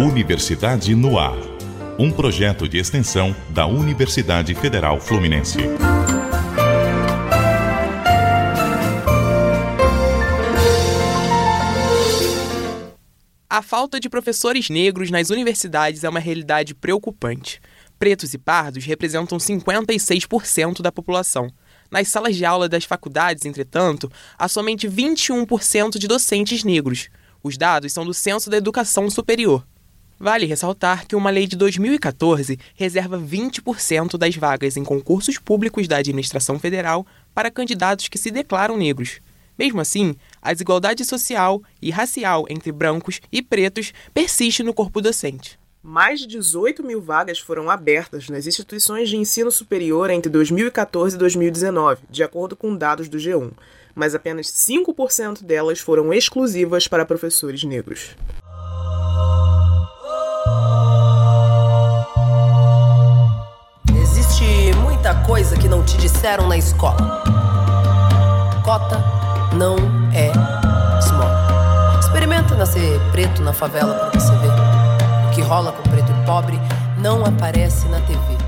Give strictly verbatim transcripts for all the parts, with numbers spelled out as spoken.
Universidade no Ar, um projeto de extensão da Universidade Federal Fluminense. A falta de professores negros nas universidades é uma realidade preocupante. Pretos e pardos representam cinquenta e seis por cento da população. Nas salas de aula das faculdades, entretanto, há somente vinte e um por cento de docentes negros. Os dados são do Censo da Educação Superior. Vale ressaltar que uma lei de dois mil e quatorze reserva vinte por cento das vagas em concursos públicos da administração federal para candidatos que se declaram negros. Mesmo assim, a desigualdade social e racial entre brancos e pretos persiste no corpo docente. Mais de dezoito mil vagas foram abertas nas instituições de ensino superior entre dois mil e quatorze e dois mil e dezenove, de acordo com dados do G um, mas apenas cinco por cento delas foram exclusivas para professores negros. Existe muita coisa que não te disseram na escola. Cota não é esmola. Experimenta nascer preto na favela pra você ver. O que rola com preto e pobre não aparece na T V.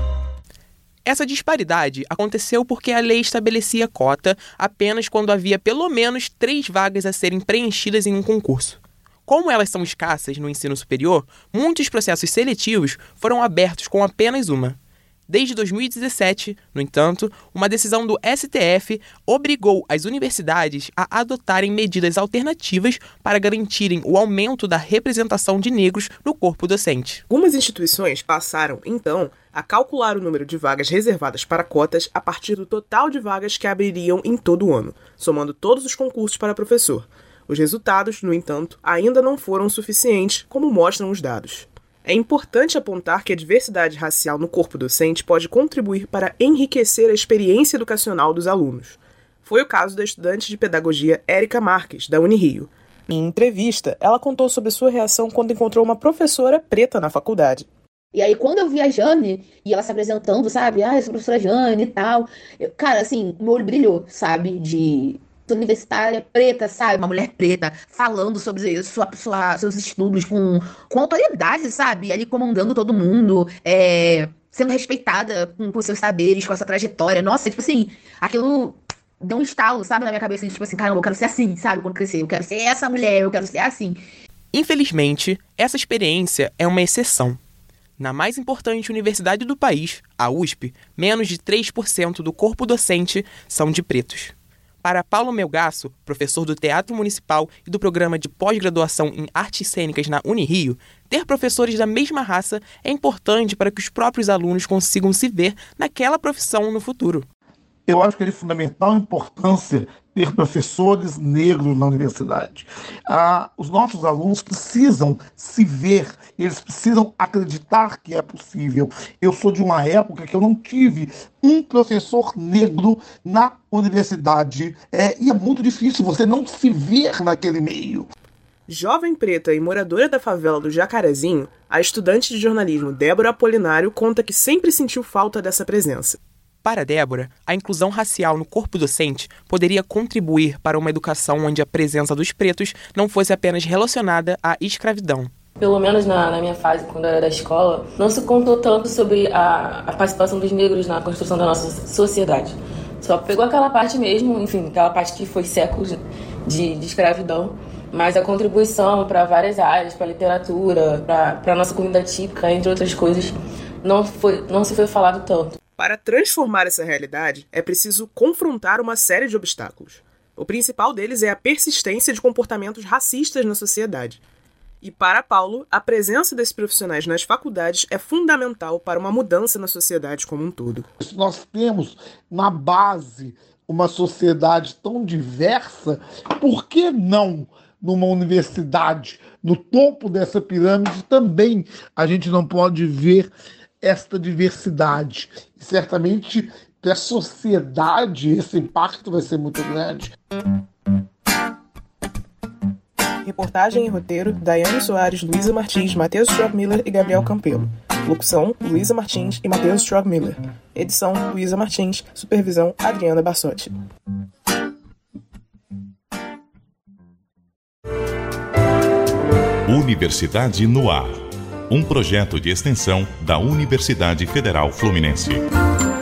Essa disparidade aconteceu porque a lei estabelecia cota apenas quando havia pelo menos três vagas a serem preenchidas em um concurso. Como elas são escassas no ensino superior, muitos processos seletivos foram abertos com apenas uma. Desde dois mil e dezessete, no entanto, uma decisão do S T F obrigou as universidades a adotarem medidas alternativas para garantirem o aumento da representação de negros no corpo docente. Algumas instituições passaram, então, a calcular o número de vagas reservadas para cotas a partir do total de vagas que abririam em todo o ano, somando todos os concursos para professor. Os resultados, no entanto, ainda não foram suficientes, como mostram os dados. É importante apontar que a diversidade racial no corpo docente pode contribuir para enriquecer a experiência educacional dos alunos. Foi o caso da estudante de pedagogia Érica Marques, da Unirio. Em entrevista, ela contou sobre sua reação quando encontrou uma professora preta na faculdade. E aí, quando eu vi a Jane, e ela se apresentando, sabe? Ah, eu sou a professora Jane e tal. Eu, cara, assim, meu olho brilhou, sabe? De universitária preta, sabe? Uma mulher preta falando sobre sua, sua, seus estudos com, com autoridade, sabe? Ali comandando todo mundo, é, sendo respeitada com, com seus saberes, com essa trajetória. Nossa, tipo assim, aquilo deu um estalo, sabe? Na minha cabeça, tipo assim, caramba, eu quero ser assim, sabe? Quando crescer, eu quero ser essa mulher, eu quero ser assim. Infelizmente, essa experiência é uma exceção. Na mais importante universidade do país, a U S P, menos de três por cento do corpo docente são de pretos. Para Paulo Melgaço, professor do Teatro Municipal e do Programa de Pós-Graduação em Artes Cênicas na Unirio, ter professores da mesma raça é importante para que os próprios alunos consigam se ver naquela profissão no futuro. Eu acho que é de fundamental importância ter professores negros na universidade. Ah, os nossos alunos precisam se ver, eles precisam acreditar que é possível. Eu sou de uma época que eu não tive um professor negro na universidade. É, e é muito difícil você não se ver naquele meio. Jovem preta e moradora da favela do Jacarezinho, a estudante de jornalismo Débora Apolinário conta que sempre sentiu falta dessa presença. Para Débora, a inclusão racial no corpo docente poderia contribuir para uma educação onde a presença dos pretos não fosse apenas relacionada à escravidão. Pelo menos na, na minha fase, quando eu era da escola, não se contou tanto sobre a, a participação dos negros na construção da nossa sociedade. Só pegou aquela parte mesmo, enfim, aquela parte que foi séculos de, de escravidão, mas a contribuição para várias áreas, para a literatura, para a nossa comida típica, entre outras coisas, não, foi, não se foi falado tanto. Para transformar essa realidade, é preciso confrontar uma série de obstáculos. O principal deles é a persistência de comportamentos racistas na sociedade. E para Paulo, a presença desses profissionais nas faculdades é fundamental para uma mudança na sociedade como um todo. Se nós temos na base uma sociedade tão diversa, por que não numa universidade, no topo dessa pirâmide, também a gente não pode ver esta diversidade? E certamente para a sociedade esse impacto vai ser muito grande. Reportagem e roteiro: Daiane Soares, Luísa Martins, Matheus Strobmiller e Gabriel Campelo. Locução: Luísa Martins e Matheus Strobmiller. Edição: Luísa Martins. Supervisão: Adriana Bassotti. Universidade no Ar. um projeto de extensão da Universidade Federal Fluminense.